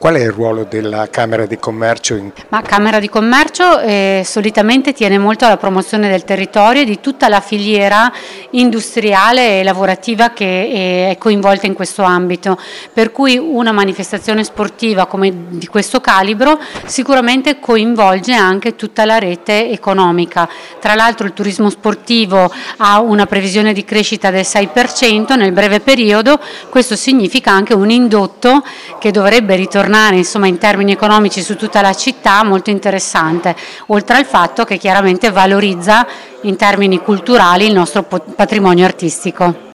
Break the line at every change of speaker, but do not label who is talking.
Qual è il ruolo della Camera di Commercio
Ma Camera di Commercio solitamente tiene molto alla promozione del territorio e di tutta la filiera industriale e lavorativa che è coinvolta in questo ambito, per cui una manifestazione sportiva come di questo calibro sicuramente coinvolge anche tutta la rete economica. Tra l'altro il turismo sportivo ha una previsione di crescita del 6% nel breve periodo, questo significa anche un indotto che dovrebbe ritornare insomma in termini economici su tutta la città molto interessante, oltre al fatto che chiaramente valorizza in termini culturali il nostro patrimonio artistico.